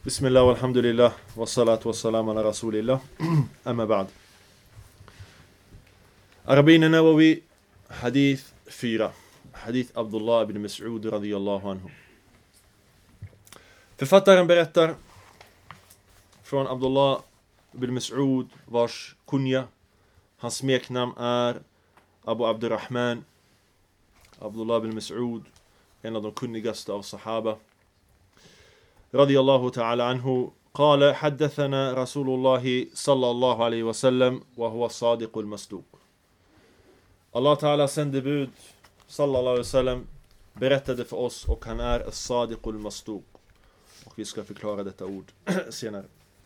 بسم الله والحمد لله والصلاة والسلام على رسول الله أما بعد. Arbin Nawawi, hadith 4. Hadith Abdullah ibn Mas'ud radiyallahu anhu. Författaren berättar från Abdullah ibn Mas'ud, vars kunja, hans smeknamn är Abu Abdurrahman. Abdullah ibn Mas'ud, en av de kunnigaste av sahaba. رضي الله تعالى عنه قال حدثنا رسول الله صلى الله عليه وسلم وهو الصادق المصدوق. Allah Ta'ala sändebud sallallahu alaihi wasallam berättade för oss och han är as-sadiqul masduq. Och vi ska förklara detta ord senare.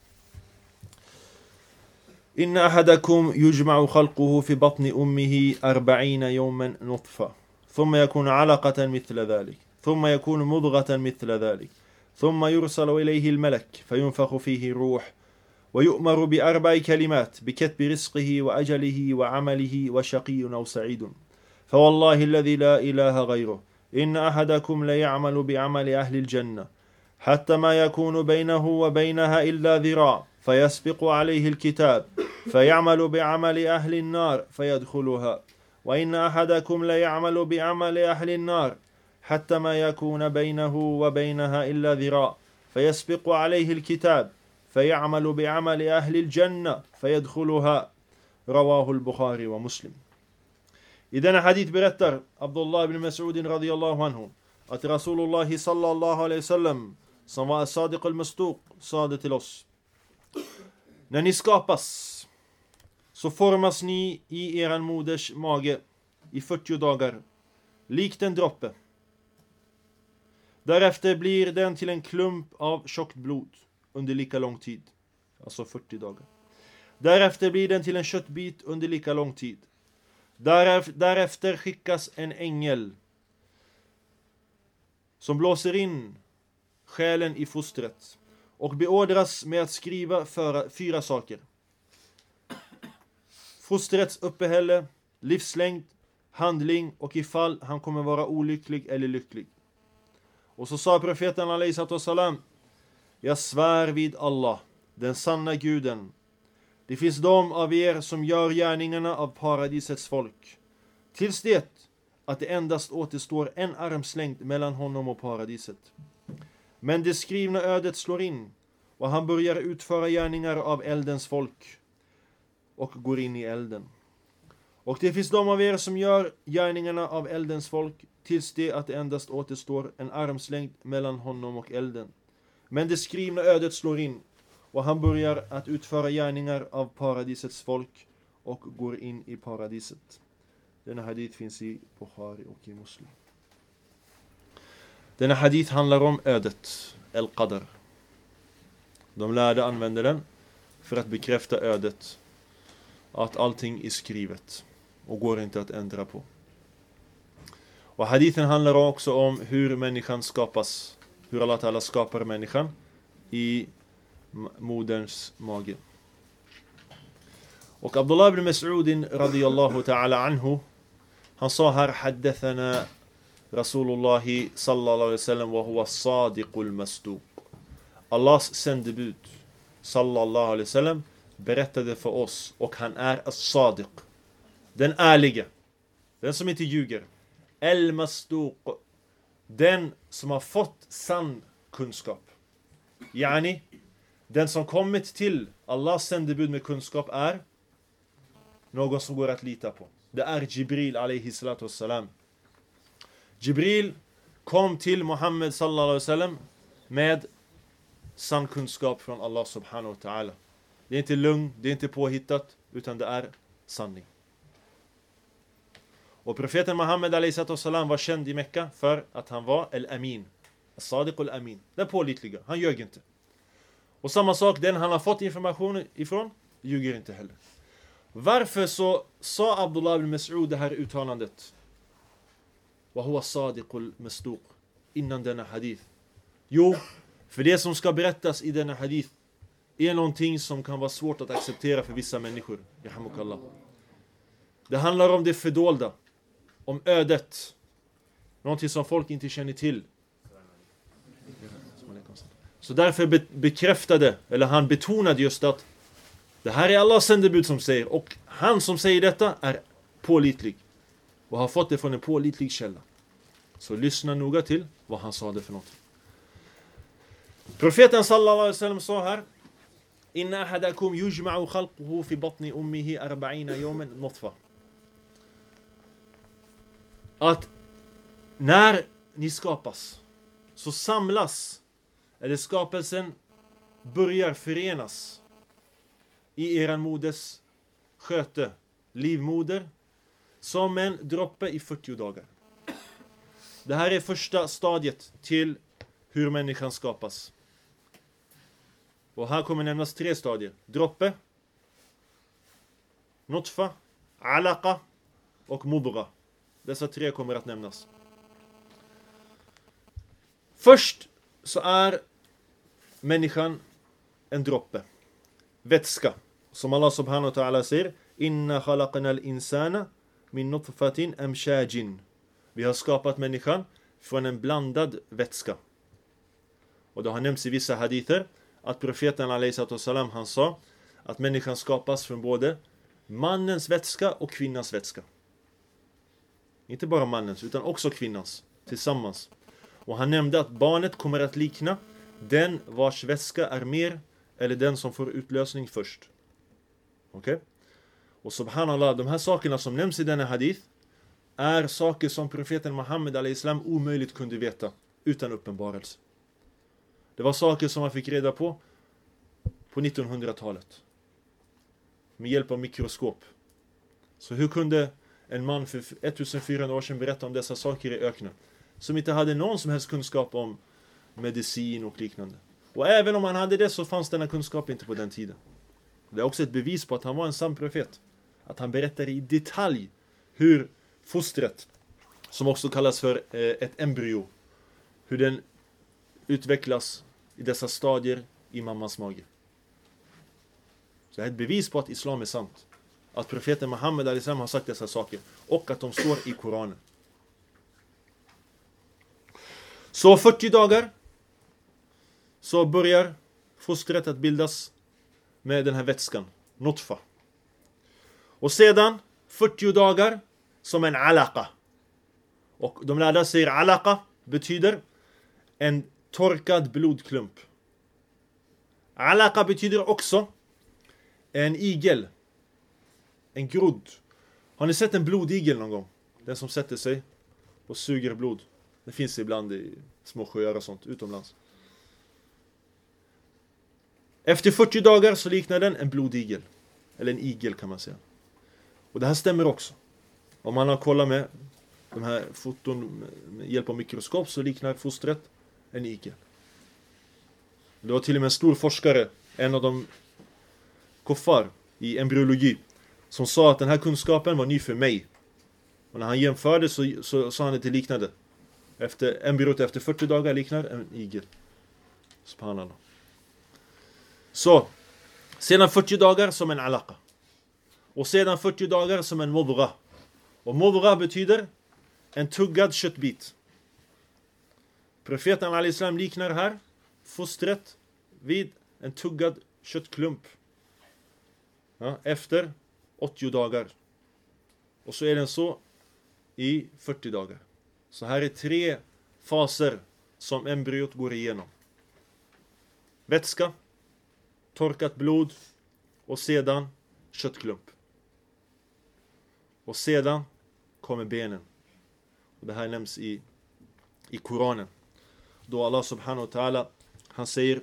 Inna ahadakum yujma'u khalquhu fi batni ummihi 40 yawman nutfa thumma yakunu 'alaqatan mithla dhalik thumma yakunu mudghatan mithla dhalik ثم يرسل إليه الملك فينفخ فيه روح ويؤمر ب4 كلمات بكتب رزقه وأجله وعمله وشقي أو سعيد فوالله الذي لا إله غيره إن أحدكم ليعمل بعمل أهل الجنة حتى ما يكون بينه وبينها إلا ذراع فيسبق عليه الكتاب فيعمل بعمل أهل النار فيدخلها وإن أحدكم ليعمل بعمل أهل النار حتى ما يكون بينه وبينها إلا ذراع فيسبق عليه الكتاب فيعمل بعمل أهل الجنة فيدخلها رواه البخاري ومسلم. I denna hadith berättar Abdullah ibn Mas'ud radiyallahu anhu att Rasulullah sallallahu alaihi wasallam, som var as-sadiq al-masduq, sade till oss: när ni skapas så formas ni i eran moders mage i 40 dagar likt en droppe. Därefter blir den till en klump av tjockt blod under lika lång tid. Alltså 40 dagar. Därefter blir den till en köttbit under lika lång tid. Därefter skickas en ängel som blåser in själen i fostret och beordras med att skriva 4 saker. Fostrets uppehälle, livslängd, handling och ifall han kommer vara olycklig eller lycklig. Och så sa profeten alaihi salam: jag svär vid Allah, den sanna guden. Det finns de av er som gör gärningarna av paradisets folk. Tills det att det endast återstår en armslängd mellan honom och paradiset. Men det skrivna ödet slår in och han börjar utföra gärningar av eldens folk och går in i elden. Och det finns de av er som gör gärningarna av eldens folk tills det att det endast återstår en armslängd mellan honom och elden. Men det skrivna ödet slår in och han börjar att utföra gärningar av paradisets folk och går in i paradiset. Denna hadith finns i Bukhari och i Muslim. Denna hadith handlar om ödet, al-qadar. De lärde använder den för att bekräfta ödet, att allting är skrivet och går inte att ändra på. Och hadithen handlar också om hur människan skapas, hur Allah Ta'ala skapar människan i moderns mage. Och Abdullah ibn Mas'ud radiyallahu ta'ala anhu, han sa här: haddathana Rasulullah sallallahu alaihi wasallam wa huwa as-sadiqul masduq. Allahs sändebud sallallahu alaihi wasallam berättade för oss och han är as-sadiq, den ärlige, den som inte ljuger. El-masduq, den som har fått sann kunskap. Yani, den som kommit till Allahs sändebud med kunskap är någon som går att lita på. Det är Jibril alaihi salatu wassalam. Jibril kom till Muhammed sallallahu alaihi wasallam med sann kunskap från Allah subhanahu wa ta'ala. Det är inte lugn, det är inte påhittat, utan det är sanning. Och profeten Muhammed a.s. var känd i Mekka för att han var al-amin, as-sadiq al-amin, den pålitliga, han ljög inte. Och samma sak, den han har fått information ifrån ljuger inte heller. Varför så sa Abdullah ibn Mas'ud det här uttalandet, wa huwa as-sadiq al-masduq, innan denna hadith? Jo, för det som ska berättas i denna hadith är någonting som kan vara svårt att acceptera för vissa människor. Det handlar om det fördolda, om ödet, någonting som folk inte känner till. Så därför bekräftade, eller han betonade just att det här är Allahs sändebud som säger, och han som säger detta är pålitlig och har fått det från en pålitlig källa. Så lyssna noga till vad han sa det för något. Profeten sallallahu alaihi wasallam sa här: Inna ahadakum yujma'u khalquhu fi batni ummihi 40 yawman nutfa. Att när ni skapas så samlas, eller skapelsen börjar förenas i eran moders sköte, livmoder, som en droppe i 40 dagar. Det här är första stadiet till hur människan skapas. Och här kommer nämnas 3 stadier: droppe, nutfa, alaqa och mudgha. Dessa 3 kommer att nämnas. Först så är människan en droppe, vätska, som Allah subhanahu wa ta'ala säger: Inna khalaqna al-insana min nutfatin amshajin. Vi har skapat människan från en blandad vätska. Och det har nämnts i vissa hadither att profeten alaihissalam, han sa att människan skapas från både mannens vätska och kvinnans vätska. Inte bara mannens utan också kvinnans tillsammans. Och han nämnde att barnet kommer att likna den vars vätska är mer, eller den som får utlösning först. Okej? Och subhanallah, de här sakerna som nämns i denna hadith är saker som profeten Muhammed alaihissalam omöjligt kunde veta utan uppenbarelse. Det var saker som man fick reda på 1900-talet med hjälp av mikroskop. Så hur kunde en man för 1400 år sedan berätta om dessa saker i öknen, som inte hade någon som helst kunskap om medicin och liknande? Och även om han hade det, så fanns denna kunskap inte på den tiden. Det är också ett bevis på att han var en sann profet, att han berättade i detalj hur fostret, som också kallas för ett embryo, hur den utvecklas i dessa stadier i mammas mage. Så det är ett bevis på att islam är sant, att profeten Muhammed alaihissalam har sagt dessa saker och att de står i Koranen. Så 40 dagar så börjar fostret att bildas med den här vätskan, nutfa. Och sedan 40 dagar som en alaqa. Och de lärda säger alaqa betyder en torkad blodklump. Alaqa betyder också en igel, en grodd. Har ni sett en blodigel någon gång? Den som sätter sig och suger blod. Det finns ibland i små sjöar och sånt utomlands. Efter 40 dagar så liknar den en blodigel. Eller en igel kan man säga. Och det här stämmer också. Om man har kollat med de här foton med hjälp av mikroskop, så liknar fostret en igel. Det var till och med en stor forskare, en av de kuffar i embryologi, som sa att den här kunskapen var ny för mig. Och när han jämförde så sa han att det liknade. Embryot efter 40 dagar liknar en igel. Subhanallah. Så, sedan 40 dagar som en alaqa. Och sedan 40 dagar som en mudgha. Och mudgha betyder en tuggad köttbit. Profeten alaihissalam liknar här fostret vid en tuggad köttklump. Ja, efter 80 dagar. Och så är den så i 40 dagar. Så här är 3 faser som embryot går igenom. Vätska, torkat blod och sedan köttklump. Och sedan kommer benen. Och det här nämns i Koranen. Då Allah subhanahu wa ta'ala, han säger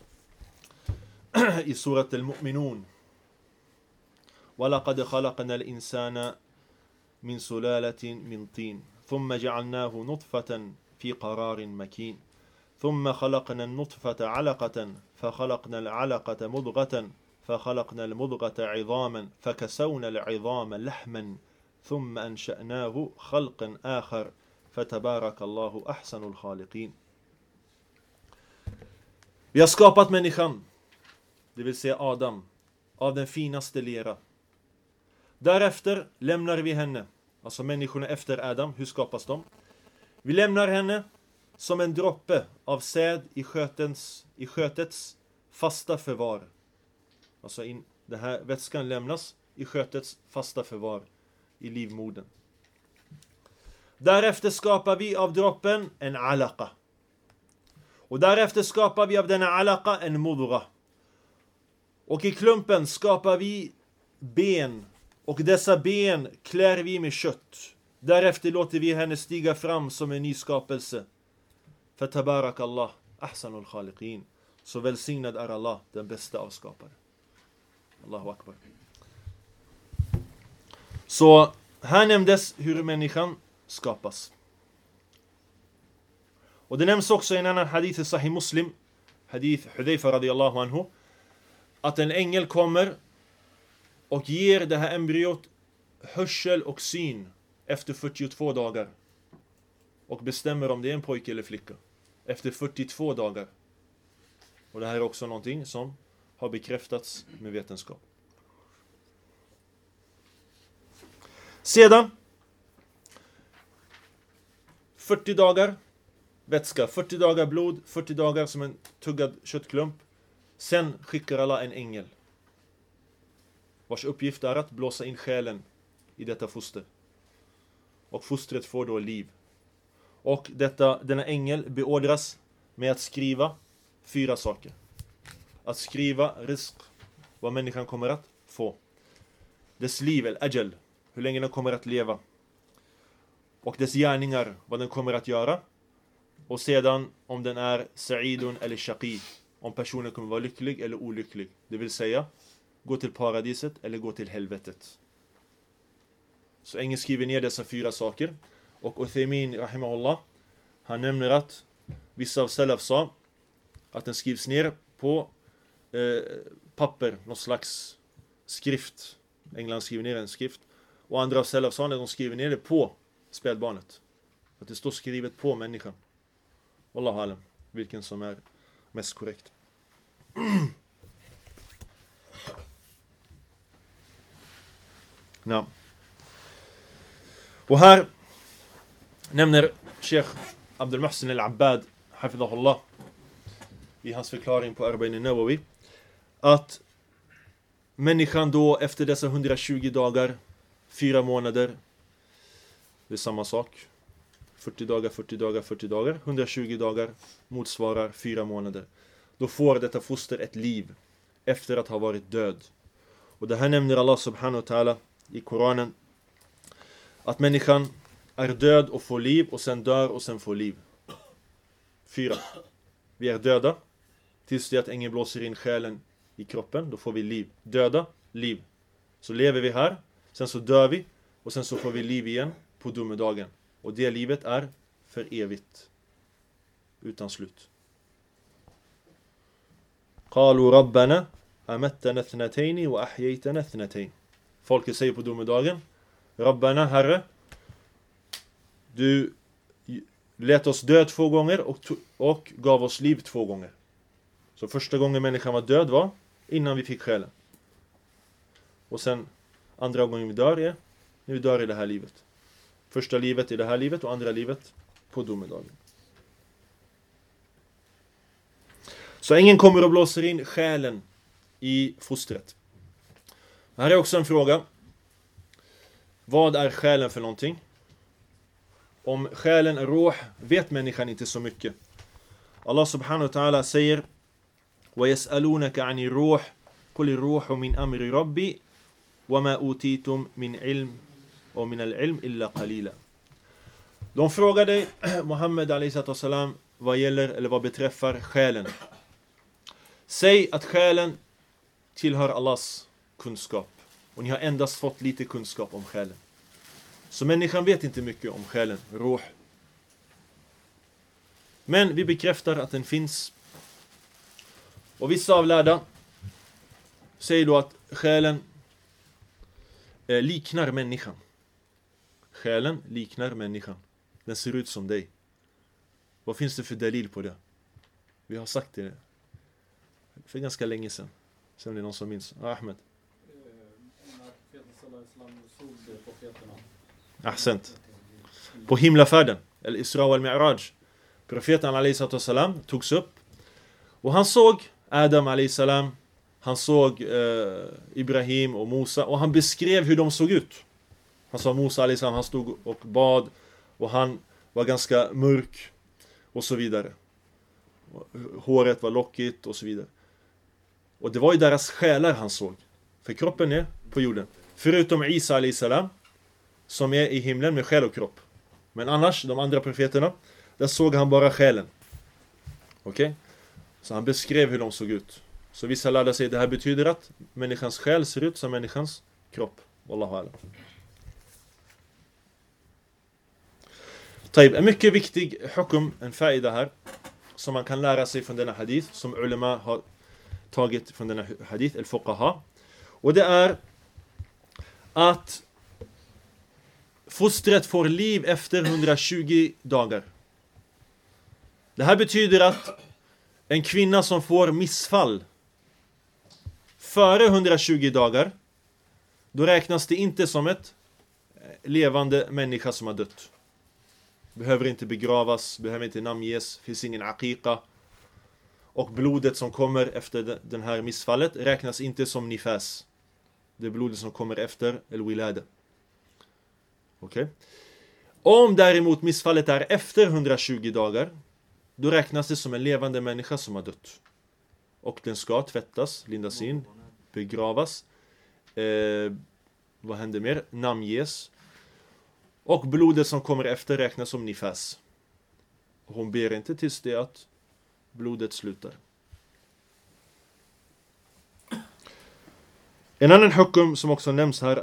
i surat al-Mu'minun: وَلَقَدْ خَلَقْنَا الْإِنسَانَ مِنْ سُلَالَةٍ مِنْ طِينٍ ثُمَّ جَعَلْنَاهُ نُطْفَةً فِي قَرَارٍ مَكِينٍ ثُمَّ خَلَقْنَا النُّطْفَةَ عَلَقَةً فَخَلَقْنَا الْعَلَقَةَ مُضْغَةً فَخَلَقْنَا الْمُضْغَةَ عِظَامًا فَكَسَوْنَا الْعِظَامَ لَحْمًا ثُمَّ أَنشَأْنَاهُ خَلْقًا آخَرَ فَتَبَارَكَ اللَّهُ أَحْسَنُ الْخَالِقِينَ. Vi har skapat människan, det vill säga Adam, av den finaste lera. Därefter lämnar vi henne, alltså människorna efter Adam, hur skapas de? Vi lämnar henne som en droppe av säd i skötets fasta förvar. Alltså den här vätskan lämnas i skötets fasta förvar i livmodern. Därefter skapar vi av droppen en alaqa. Och därefter skapar vi av denna alaqa en mudra. Och i klumpen skapar vi ben. Och dessa ben klär vi med kött. Därefter låter vi henne stiga fram som en ny skapelse. För tabarakallah, ahsanul khaliqin. Så välsignad är Allah, den bästa av skapare. Allahu akbar. Så här nämndes hur människan skapas. Och det nämns också i en annan hadith i Sahih Muslim, hadith Hudayfa radiyallahu anhu, att en ängel kommer och ger det här embryot hörsel och syn efter 42 dagar. Och bestämmer om det är en pojke eller flicka. Efter 42 dagar. Och det här är också någonting som har bekräftats med vetenskap. Sedan 40 dagar vätska, 40 dagar blod, 40 dagar som en tuggad köttklump. Sen skickar Allah en ängel, vars uppgift är att blåsa in själen i detta foster. Och fostret får då liv. Och denna ängel beordras med att skriva 4 saker. Att skriva rizq, vad människan kommer att få. Dess liv, al-ajal, hur länge den kommer att leva. Och dess gärningar, vad den kommer att göra. Och sedan om den är sa'idun eller shaqi, om personen kommer vara lycklig eller olycklig. Det vill säga, gå till paradiset eller gå till helvetet. Så ängeln skriver ner dessa 4 saker. Och Uthaymin, rahimahullah, han nämner att vissa av salaf sa att den skrivs ner på papper, någon slags skrift. England skriver ner en skrift. Och andra av salaf sa att de skriver ner det på spädbarnet. Att det står skrivet på människan. Wallahu alam, vilken som är mest korrekt. Ja. Och här nämner Sheikh Abdul Muhsin al-Abbad, hafidahullah, i hans förklaring på Arba'in al-Nawawi, att människan då efter dessa 120 dagar, 4 månader, det är samma sak, 40 dagar, 40 dagar, 40 dagar, 120 dagar motsvarar 4 månader. Då får detta foster ett liv efter att ha varit död. Och det här nämner Allah subhanahu wa ta'ala i Koranen, att människan är död och får liv och sen dör och sen får liv. 4. Vi är döda tills det att ängeln blåser in själen i kroppen, då får vi liv. Döda, liv. Så lever vi här, sen så dör vi och sen så får vi liv igen på domedagen. Och det livet är för evigt. Utan slut. قالوا ربنا أمتنا اثنتين وأحييتنا اثنتين. Folket säger på domedagen: Rabbana, Herre, du lät oss dö 2 gånger och gav oss liv 2 gånger. Så första gången människan var död var innan vi fick själen. Och sen andra gången vi dör är när vi dör i det här livet. Första livet i det här livet och andra livet på domedagen. Så ingen kommer och blåser in själen i fostret. Här är också en fråga. Vad är själen för någonting? Om själen är ruh vet människan inte så mycket. Allah subhanahu wa ta'ala säger: وَيَسْأَلُونَكَ عَنِ الرُّوحِ قُلِ الرُّوحُ مِنْ أَمْرِ رَبِّي وَمَا أُوتِيتُمْ مِنْ عِلْمٍ وَمِنَ الْعِلْمِ إِلَّا قَلِيلًا. De frågar dig, Muhammed a.s. vad gäller eller vad beträffar själen. Säg att själen tillhör Allahs kunskap. Och ni har endast fått lite kunskap om själen. Så människan vet inte mycket om själen, ruh. Men vi bekräftar att den finns. Och vissa avlärda säger då att själen liknar människan. Själen liknar människan. Den ser ut som dig. Vad finns det för dalil på det? Vi har sagt det för ganska länge sedan. Sen är det någon som minns. Ahmed. Ahsent. På himlafärden, eller Isra wal Mi'raj, Profeten alaihissalam togs upp. Och han såg Adam alaihissalam. Han såg Ibrahim och Musa. Och han beskrev hur de såg ut. Han sa Musa alaihissalam, han stod och bad. Och han var ganska mörk. Och så vidare. Håret var lockigt och så vidare. Och det var ju deras själar han såg. För kroppen är på jorden. Förutom Isa alaihissalam, som är i himlen med själ och kropp. Men annars, de andra profeterna, där såg han bara själen. Okej? Så han beskrev hur de såg ut. Så vissa lärde sig, det här betyder att människans själ ser ut som människans kropp. Wallahu alam. En mycket viktig hukum, en faida här, som man kan lära sig från denna hadith, som ulema har tagit från denna hadith, al-fuqaha. Och det är att fostret får liv efter 120 dagar. Det här betyder att en kvinna som får missfall före 120 dagar, då räknas det inte som ett levande människa som har dött. Behöver inte begravas, behöver inte namnges, finns ingen aqiqa. Och blodet som kommer efter den här missfallet räknas inte som nifas. Det är blodet som kommer efter el-wilada. Okej? Om däremot missfallet är efter 120 dagar, då räknas det som en levande människa som har dött. Och den ska tvättas, lindas in, begravas. Vad händer mer? Namnges. Och blodet som kommer efter räknas som nifas. Hon ber inte tills det att blodet slutar. En annan hukum som också nämns här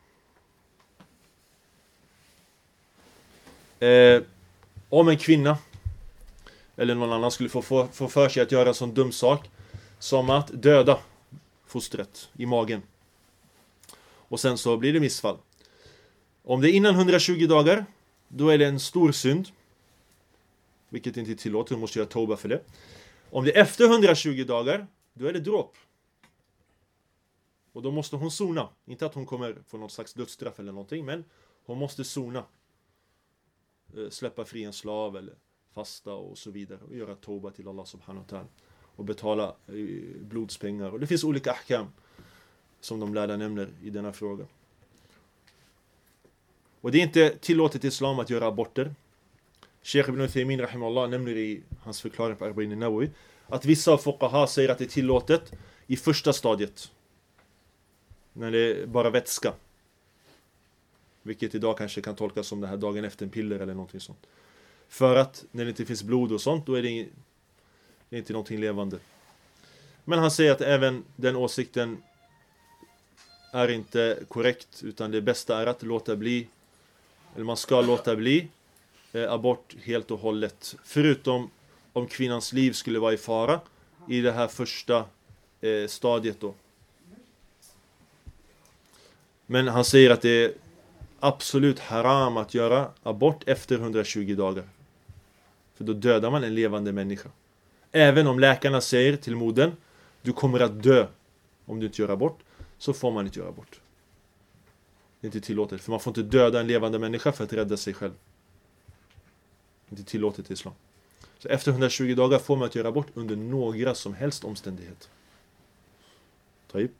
är om en kvinna eller någon annan skulle få för sig att göra en sån dum sak som att döda fostret i magen. Och sen så blir det missfall. Om det är innan 120 dagar, då är det en stor synd. Vilket inte är tillåtet, hon måste göra tauba för det. Om det är efter 120 dagar, då är det dråp. Och då måste hon sona. Inte att hon kommer få något slags dödsstraff eller någonting, men hon måste sona. Släppa fri en slav eller fasta och så vidare. Och göra tauba till Allah subhanahu wa ta'ala. Och betala blodspengar. Och det finns olika ahkam som de lärda nämner i denna fråga. Och det är inte tillåtet i islam att göra aborter. Sheikh ibn Uthaymin rahimahullah nämner i hans förklaring på Arba'in an-Nawawi att vissa av fuqaha säger att det är tillåtet i första stadiet. När det är bara vätska. Vilket idag kanske kan tolkas som det här dagen efter en piller eller någonting sånt. För att när det inte finns blod och sånt, då är det inte någonting levande. Men han säger att även den åsikten är inte korrekt, utan det bästa är att låta bli, eller man ska låta bli abort helt och hållet. Förutom om kvinnans liv skulle vara i fara i det här första stadiet då. Men han säger att det är absolut haram att göra abort efter 120 dagar. För då dödar man en levande människa. Även om läkarna säger till modern, du kommer att dö om du inte gör abort, så får man inte göra abort. Det är inte tillåtet. För man får inte döda en levande människa för att rädda sig själv. Det är inte tillåtet i islam. Så efter 120 dagar får man inte göra abort under några som helst omständigheter. Taib.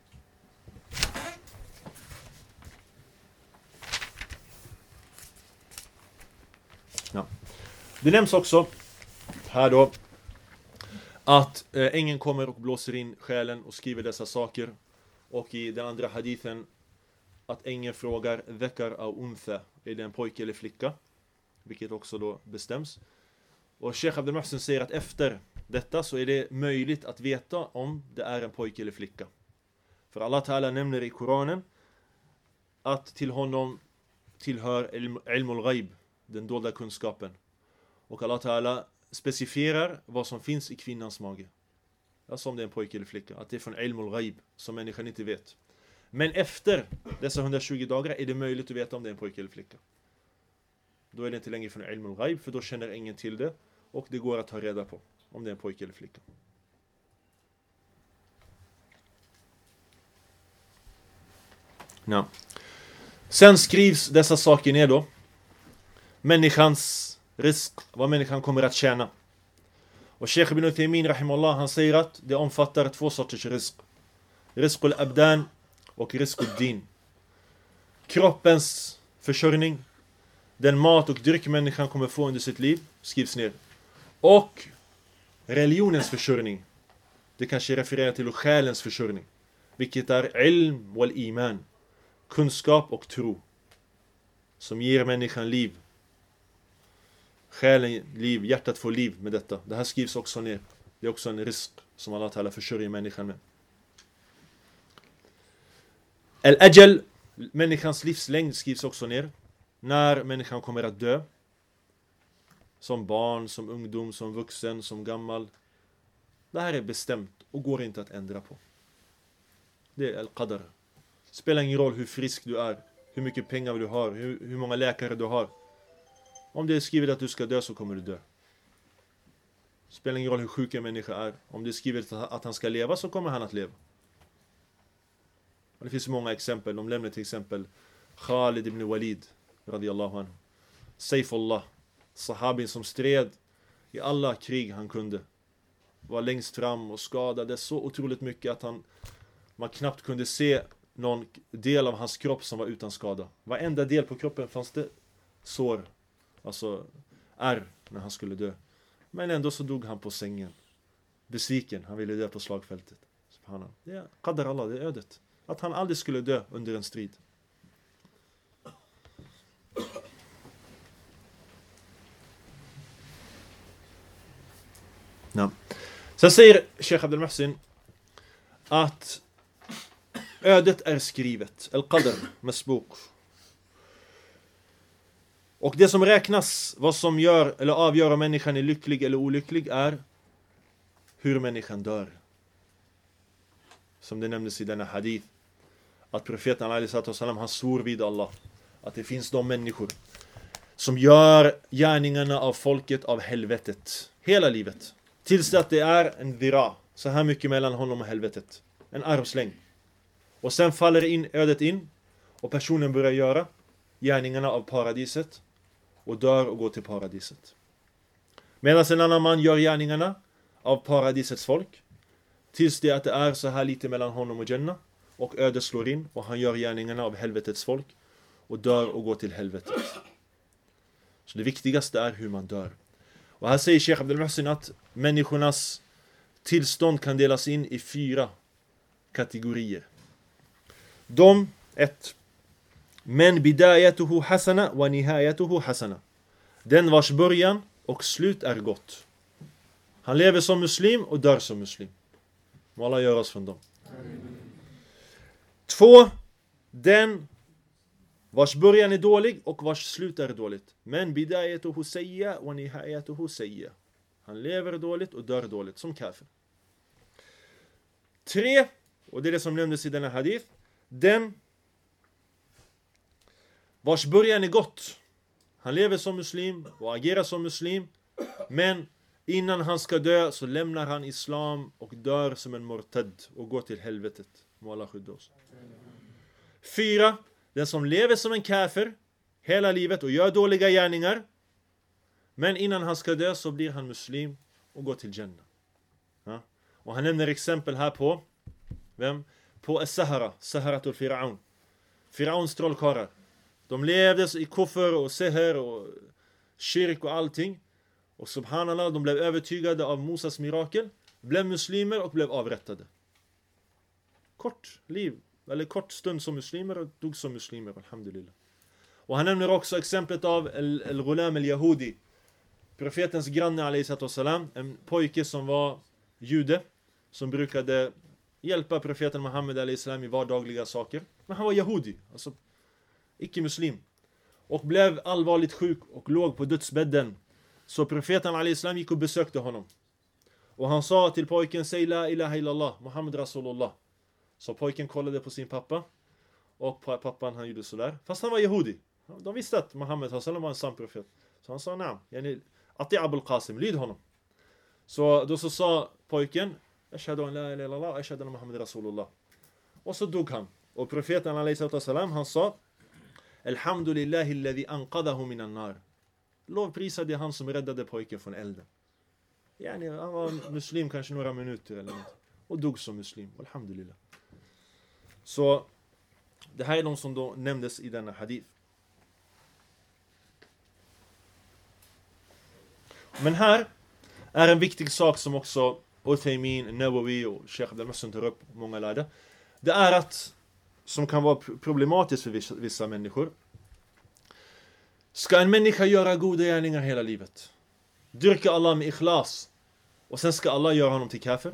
Ja. Det nämns också här då att ängeln kommer och blåser in själen och skriver dessa saker. Och i den andra hadithen att ängeln frågar dhakar au untha, är det en pojke eller flicka? Vilket också då bestäms. Och Sheikh Abdul Muhsin säger att efter detta så är det möjligt att veta om det är en pojke eller flicka. För Allah Ta'ala nämner i Koranen att till honom tillhör ilmul ghaib, den dolda kunskapen. Och Allah Ta'ala specifierar vad som finns i kvinnans mage. Alltså om det är en pojke eller flicka. Att det är från ilmul ghaib, som människan inte vet. Men efter dessa 120 dagar är det möjligt att veta om det är en pojke eller flicka. Då är det inte längre från ilmul ghaib, för då känner ingen till det. Och det går att ta reda på om det är en pojke eller flicka. Ja. Sen skrivs dessa saker ner då. Människans risk, vad människan kommer att tjäna. Och Sheikh ibn Uthaymin rahimahullah, han säger att det omfattar 2 sorters risk. Rizqul abdan och rizqul din. Kroppens försörjning, den mat och dryck människan kommer få under sitt liv, skrivs ner. Och religionens försörjning, det kanske refererar till själens försörjning, vilket är ilm wal iman, kunskap och tro, som ger människan liv. Själen liv, hjärtat får liv med detta. Det här skrivs också ner. Det är också en risk som Allah Ta'ala försörjer människan med. Al-ajal, människans livslängd, skrivs också ner. När människan kommer att dö. Som barn, som ungdom, som vuxen, som gammal. Det här är bestämt och går inte att ändra på. Det är al-qadar. Spelar ingen roll hur frisk du är, hur mycket pengar du har, hur många läkare du har. Om det är skrivet att du ska dö så kommer du dö. Spelar ingen roll hur sjuk en människa är. Om det är skrivet att han ska leva så kommer han att leva. Och det finns många exempel. De lämnar till exempel Khalid ibn Walid radiyallahu anhu. Saifullah, sahabin som stred i alla krig han kunde. Var längst fram och skadade så otroligt mycket att man knappt kunde se någon del av hans kropp som var utan skada. Varenda del på kroppen fanns det sår, alltså ärr, när han skulle dö. Men ändå så dog han på sängen. Besviken, han ville dö på slagfältet. Subhanallah. Det är qadar Allah, det är ödet. Att han aldrig skulle dö under en strid. Ja. Sen säger Sheikh Abdul Muhsin att ödet är skrivet. Al-qadr, masbuk. Och det som räknas, vad som gör eller avgör om människan är lycklig eller olycklig, är hur människan dör. Som det nämndes i denna hadith, att profeten ﷺ, han svor vid Allah att det finns de människor som gör gärningarna av folket av helvetet hela livet, tills att det är en dhira, så här mycket mellan honom och helvetet, en armslängd. Och sen faller ödet in och personen börjar göra gärningarna av paradiset och dör och går till paradiset. Medan en annan man gör gärningarna av paradisets folk tills det att det är så här lite mellan honom och Jannah, och ödet slår in och han gör gärningarna av helvetets folk och dör och går till helvetet. Så det viktigaste är hur man dör. Och här säger Sheikh Abdul Muhsin att människornas tillstånd kan delas in i 4 kategorier. 1. Men bidayatuhu hasana wa nihayatuhu hasana. Den vars början och slut är gott. Han lever som muslim och dör som muslim. Må Allah göra oss från dem. 2. Den vars början är dålig och vars slut är dåligt. Men bidayatuhu sayya wa nihayatuhu sayya. Han lever dåligt och dör dåligt som kafir. 3. Och det är det som nämndes i denna hadith. Den vars början är gott. Han lever som muslim och agerar som muslim. Men innan han ska dö så lämnar han islam och dör som en murtad och går till helvetet. Må Allah skydda oss. 4. Den som lever som en kafir hela livet och gör dåliga gärningar. Men innan han ska dö så blir han muslim och går till Jannah. Ja? Och han nämner exempel här på vem? På As-Sahara, Saharatul Fir'aun. Fir'auns trollkarlar. De levde i kuffer och seher och kyrk och allting. Och subhanallah, de blev övertygade av Mosas mirakel, blev muslimer och blev avrättade. Kort liv, eller kort stund som muslimer och dog som muslimer, alhamdulillah. Och han nämner också exemplet av al-Ghulam al-Yahudi. Profetens granne alayhi, en pojke som var jude, som brukade hjälpa profeten Muhammed alayhi i vardagliga saker. Men han var Yahudi, alltså icke-muslim. Och blev allvarligt sjuk och låg på dödsbädden. Så profeten alayhi gick och besökte honom. Och han sa till pojken, säg la ilaha illallah, Muhammed Rasulullah. Så pojken kollade på sin pappa. Och pappan han gjorde sådär. Fast han var Yahudi. De visste att Muhammed var en sann profet. Så han sa, nej, yani, ati Abul Qasim, lyd honom. Så då så sa pojken, ashhadu an la ilaha illallah, ashhadu anna Muhammed Rasulullah. Och så dog han. Och profeten alayhi salam, han sa, alhamdulillahi alladhi anqadahu minan nar. lovprisa det han som räddade pojken från elden. Yani, han var muslim kanske några minuter eller något. Och dog som muslim. Alhamdulillah. Så det här är de som då nämndes i denna hadith. Men här är en viktig sak som också Uthaymin, Nawawi och Sheikh Abdel Massoud tar upp, många lärde. Det är att, som kan vara problematiskt för vissa människor. Ska en människa göra goda gärningar hela livet? Dyrka Allah med ikhlas. Och sen ska Allah göra honom till kafir?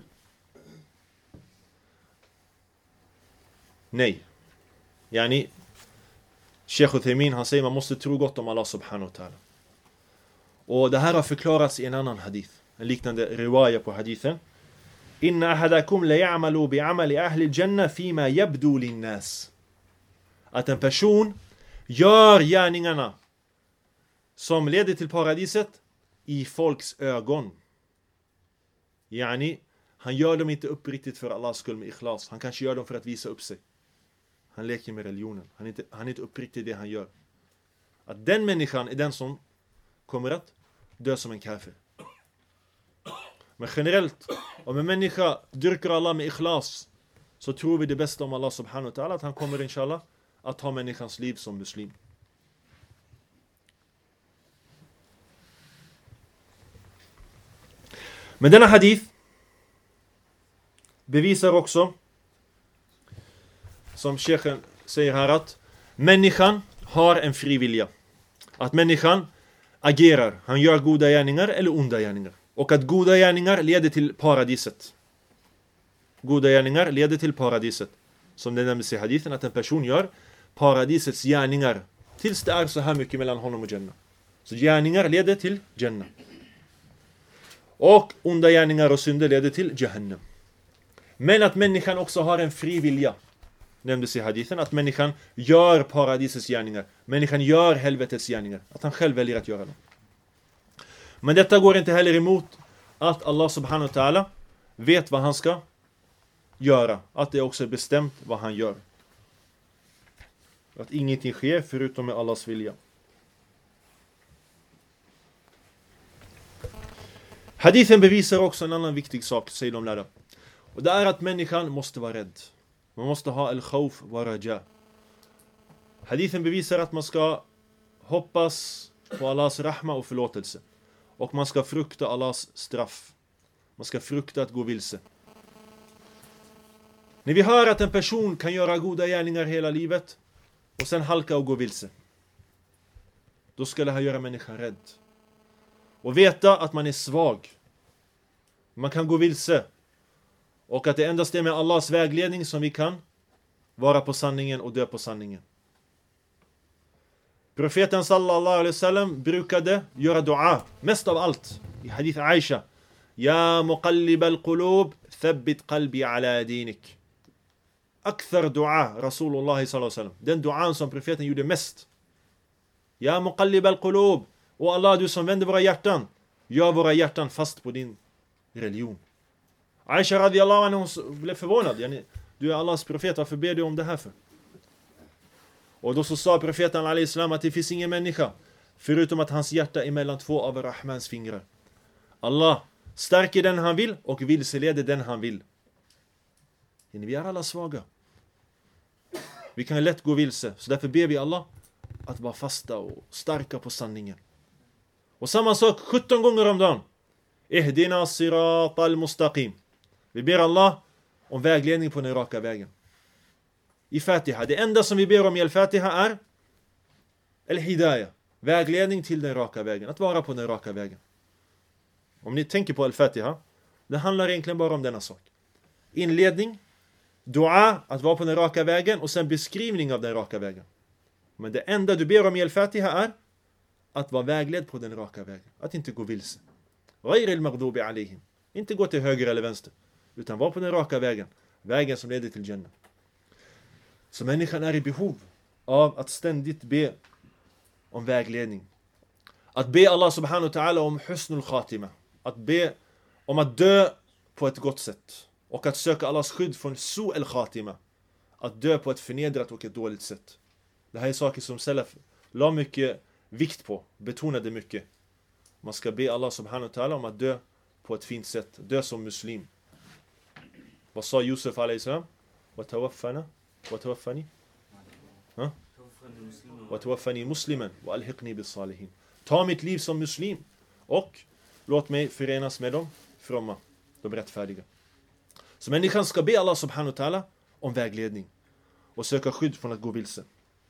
Nej. Yani, Sheikh Uthaymin, han säger man måste tro gott om Allah subhanahu wa ta'ala. Och det här har förklarats i en annan hadith. En liknande riwaya på hadithen. Inna ahadakum la ya'malu bi'amali ahli al-jannah fima yabdu lin-nas. Att en person gör gärningarna som leder till paradiset i folks ögon. Yani, han gör dem inte uppriktigt för Allahs skull med ikhlas. Han kanske gör dem för att visa upp sig. Han leker med religionen. Han är inte uppriktig i det han gör. Att den människan är den som kommer att dö som en kafir. Men generellt, om en människa dyrkar Allah med ikhlas, så tror vi det bästa om Allah subhanahu wa ta'ala, att han kommer inshallah att ha människans liv som muslim. Men denna hadith bevisar också, som Sheikhen säger här, att människan har en fri vilja. Att människan agerar. Han gör goda gärningar eller onda gärningar. Och att goda gärningar leder till paradiset. Goda gärningar leder till paradiset. Som det nämns i hadithen, att en person gör paradisets gärningar tills det är så här mycket mellan honom och Jannah. Så gärningar leder till Jannah. Och onda gärningar och synder leder till Jahannam. Men att människan också har en fri vilja. Nämndes i hadithen att människan gör paradisets gärningar. Människan gör helvetets gärningar. Att han själv väljer att göra dem. Men detta går inte heller emot att Allah subhanahu wa ta'ala vet vad han ska göra. Att det också är bestämt vad han gör. Att ingenting sker förutom med Allahs vilja. Hadithen bevisar också en annan viktig sak, säger de lärda. Och det är att människan måste vara rädd. Man måste ha al-khawf wa raja. Hadithen bevisar att man ska hoppas på Allahs rahma och förlåtelse. Och man ska frukta Allahs straff. Man ska frukta att gå vilse. När vi hör att en person kan göra goda gärningar hela livet och sen halka och gå vilse, då ska det här göra människan rädd. Och veta att man är svag. Man kan gå vilse. Och att det endast är med Allahs vägledning som vi kan vara på sanningen och dö på sanningen. Profeten sallallahu alaihi wasallam brukade göra dua mest av allt i hadith Aisha. Ya muqallib al-qulub thabbit qalbi ala dinik. Akthar dua Rasulullah sallallahu alaihi wasallam. Den duan som profeten gjorde mest. Ya muqallib al-qulub. Och Allah, du som vänder våra hjärtan, gör våra hjärtan fast på din religion. Aisha radiyallahu anha, hon blev förvånad. Du är Allahs profet, varför ber du om det här för? Och då så sa profeten alayhi salam att det finns ingen människa förutom att hans hjärta är mellan två av Rahmans fingrar. Allah stärker den han vill och vilseleder den han vill. Vi är alla svaga. Vi kan lätt gå vilse. Så därför ber vi Allah att vara fasta och starka på sanningen. Och samma sak 17 gånger om dagen. Ihdina sirat al-mustaqim. Vi ber Allah om vägledning på den raka vägen. I Fatiha. Det enda som vi ber om i Al-Fatiha är Al-Hidayah. Vägledning till den raka vägen. Att vara på den raka vägen. Om ni tänker på Al-Fatiha, det handlar egentligen bara om denna sak. Inledning, dua, att vara på den raka vägen, och sen beskrivning av den raka vägen. Men det enda du ber om i Al-Fatiha är att vara vägledd på den raka vägen. Att inte gå vilse. Ghayr al-maghdubi alayhim. Inte gå till höger eller vänster. Utan vara på den raka vägen. Vägen som leder till Jannah. Så människan är i behov av att ständigt be om vägledning. Att be Allah subhanahu wa ta'ala om husnul khatima. Att be om att dö på ett gott sätt. Och att söka Allahs skydd från su'al khatima. Att dö på ett förnedrat och ett dåligt sätt. Det här är saker som Salaf la mycket vikt på, betona det mycket. Man ska be Allah subhanahu wa ta'ala om att dö på ett fint sätt, dö som muslim. Vad sa Josef alaihissalam? Watawaffani musliman wa alhiqni bis salihin. Ta mitt liv som muslim och låt mig förenas med dem fromma, de rättfärdiga. Så människan ska be Allah subhanahu wa ta'ala om vägledning och söka skydd från att gå vilse.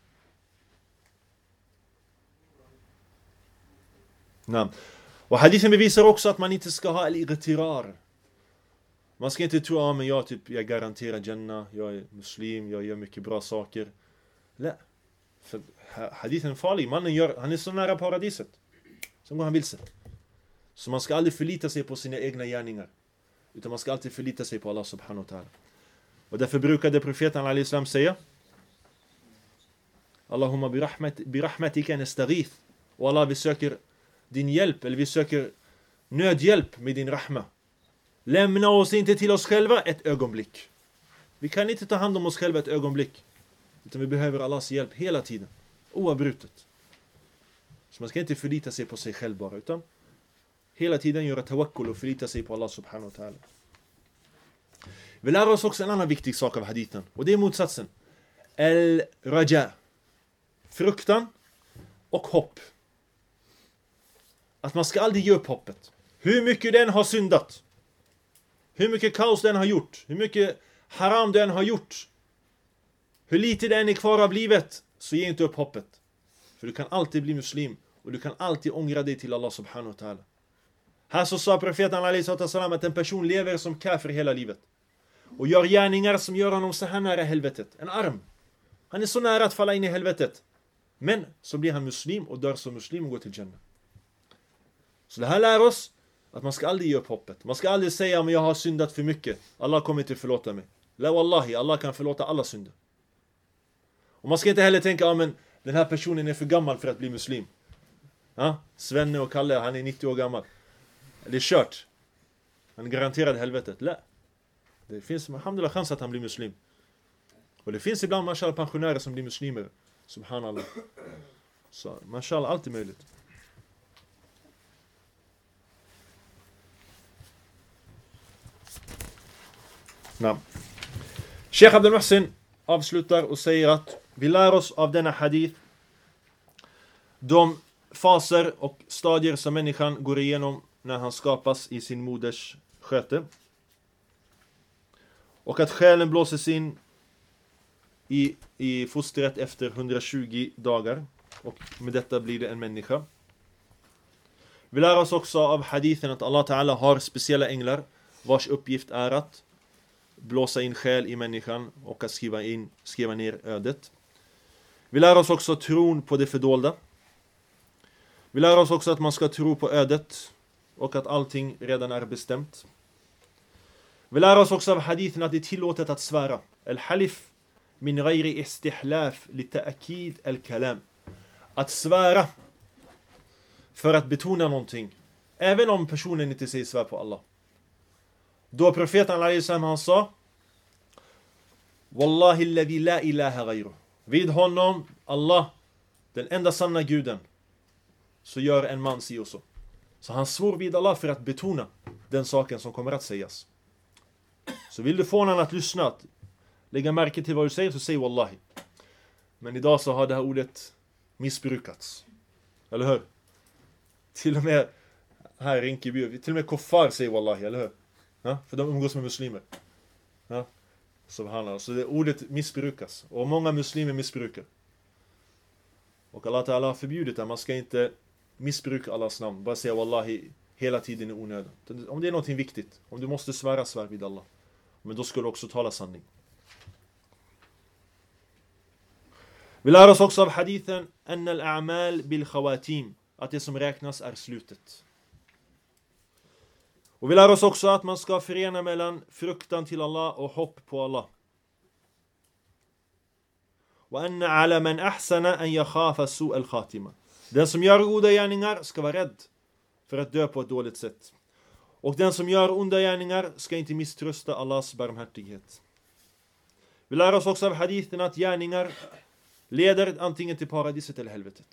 Och hadithen bevisar också att man inte ska ha al-igtirar. Man ska inte tro men jag garanterar Jannah, jag är muslim, jag gör mycket bra saker. Nej. För hadithen är farlig. Mannen han är så nära paradiset. Så går han vilse. Så man ska aldrig förlita sig på sina egna gärningar. Utan man ska alltid förlita sig på Allah subhanahu wa ta'ala. Och därför brukade profeten alaihissalam säga: Allahumma birahmatika nastaghith. Och Allah, vi söker din hjälp, eller vi söker nödhjälp med din rahma. Lämna oss inte till oss själva ett ögonblick. Vi kan inte ta hand om oss själva ett ögonblick. Utan vi behöver Allahs hjälp hela tiden. Oavbrutet. Så man ska inte förlita sig på sig själv bara. Utan hela tiden göra tawakkul och förlita sig på Allah subhanahu wa ta'ala. Vi lär oss också en annan viktig sak av hadithen. Och det är motsatsen. Al-raja. Fruktan och hopp. Att man ska aldrig ge upp hoppet. Hur mycket den har syndat. Hur mycket kaos den har gjort. Hur mycket haram den har gjort. Hur lite den är kvar av livet. Så ge inte upp hoppet. För du kan alltid bli muslim. Och du kan alltid ångra dig till Allah subhanahu wa ta'ala. Här så sa profeten alaihissalam att en person lever som kafir hela livet. Och gör gärningar som gör honom så här nära helvetet. En arm. Han är så nära att falla in i helvetet. Men så blir han muslim och dör som muslim och går till Jannah. Så det här lär oss att man ska aldrig ge upp hoppet. Man ska aldrig säga att jag har syndat för mycket. Allah kommer inte förlåta mig. La wallahi, Allah kan förlåta alla synder. Och man ska inte heller tänka men den här personen är för gammal för att bli muslim. Svenne och Kalle, han är 90 år gammal. Det är kört. Han är garanterad helvetet. La. Det finns alhamdulillah chans att han blir muslim. Och det finns ibland mashallah pensionärer som blir muslimer. Subhanallah. Så mashallah, allt är möjligt. Sheikh Abdel Muhsin avslutar och säger att vi lär oss av denna hadith de faser och stadier som människan går igenom när han skapas i sin moders sköte. Och att själen blåses in i fostret efter 120 dagar. Och med detta blir det en människa. Vi lär oss också av hadithen att Allah Ta'ala har speciella änglar vars uppgift är att blåsa in själ i människan och att skriva ner ödet. Vi lär oss också tron på det fördolda. Vi lär oss också att man ska tro på ödet och att allting redan är bestämt. Vi lär oss också av hadithen att det är tillåtet att svära. Al-halif min ghairi istihlaf li ta'kid al-kalam. Att svära för att betona någonting, även om personen inte säger svär på Allah. Då profeten alaihissalam han sa: Wallahi alladhi la ilaha ghayru. Vid honom, Allah, den enda sanna guden, så gör en man si och så. Så han svor vid Allah för att betona den saken som kommer att sägas. Så vill du få någon att lyssna, att lägga märke till vad du säger, så säg Wallahi. Men idag så har det här ordet missbrukats. Eller hur? Till och med här i Rinkeby, till och med kuffar säger Wallahi, eller hur? Ja, för de umgås med muslimer. Ja, subhanallah. Så det ordet missbrukas. Och många muslimer missbrukar. Och Allah Ta'ala har förbjudit att man ska inte missbruka Allahs namn. Bara säga Wallahi hela tiden i onödan. Om det är något viktigt, om du måste svära, svär vid Allah. Men då ska du också tala sanning. Vi lär oss också av hadithen anna al-a'mal bil khawatim, att det som räknas är slutet. Och vi lär oss också att man ska förena mellan fruktan till Allah och hopp på Allah. Och anna ala man ahsana an yakhafa su' al-khatima. Den som gör goda gärningar ska vara rädd för att dö på ett dåligt sätt. Och den som gör onda gärningar ska inte misströsta Allahs barmhärtighet. Vi lär oss också av hadithen att gärningar leder antingen till paradiset eller helvetet.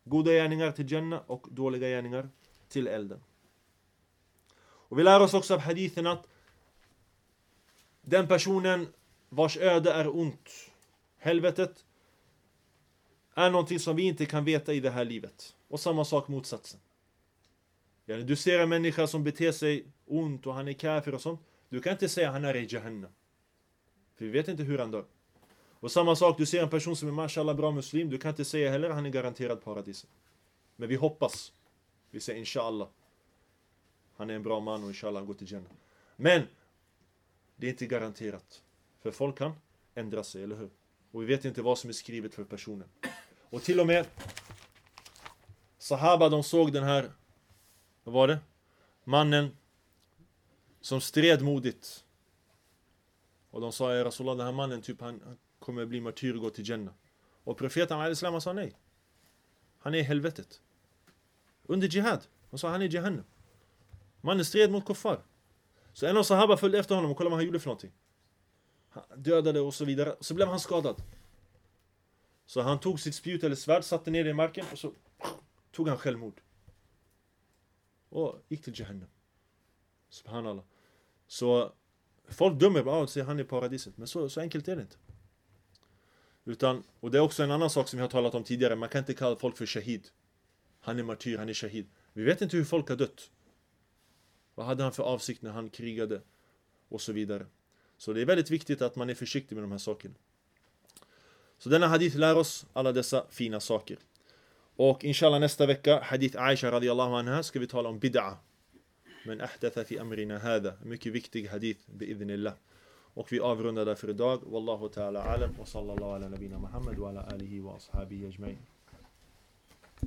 Goda gärningar till Jannah och dåliga gärningar till elden. Och vi lär oss också av hadithen att den personen vars öde är ont, helvetet, är någonting som vi inte kan veta i det här livet. Och samma sak motsatsen. Du ser en människa som beter sig ont och han är kafir och sånt. Du kan inte säga han är i Jahannam. För vi vet inte hur han dör. Och samma sak, du ser en person som är mashallah bra muslim. Du kan inte säga heller han är garanterad paradis. Men vi hoppas. Vi säger inshallah. Han är en bra man och inshallah han går till Jannah. Men det är inte garanterat. För folk kan ändra sig, eller hur? Och vi vet inte vad som är skrivet för personen. Och till och med Sahaba, de såg den här, vad var det? Mannen som stred modigt. Och de sa, Rasulullah, den här mannen typ, han kommer bli martyr och gå till Jannah. Och profeten al-Islam sa nej. Han är i helvetet. Under jihad. Han sa han är i Jahannam. Mannen stred mot kuffar. Så en av Sahaba följde efter honom och kollade vad han gjorde för någonting. Han dödade och så vidare. Så blev han skadad. Så han tog sitt spjut eller svärd, satte ner det i marken och så tog han självmord. Och gick till Jahannam. Subhanallah. Så folk dömer bara att säga han är i paradiset. Men så enkelt är det inte. Utan, och det är också en annan sak som vi har talat om tidigare. Man kan inte kalla folk för shahid. Han är martyr, han är shahid. Vi vet inte hur folk har dött. Vad hade han för avsikt när han krigade? Och så vidare. Så det är väldigt viktigt att man är försiktig med de här sakerna. Så denna hadith lär oss alla dessa fina saker. Och inshallah nästa vecka, hadith Aisha radiyallahu anha, ska vi tala om bid'a. Men ahdatha fi amrina hada. Mycket viktig hadith, bi'idhnillah. Och vi avrundar därför idag. Wallahu ta'ala alam. Wa sallallahu ala nabina Muhammad wa ala alihi wa ashabihi ajma'in.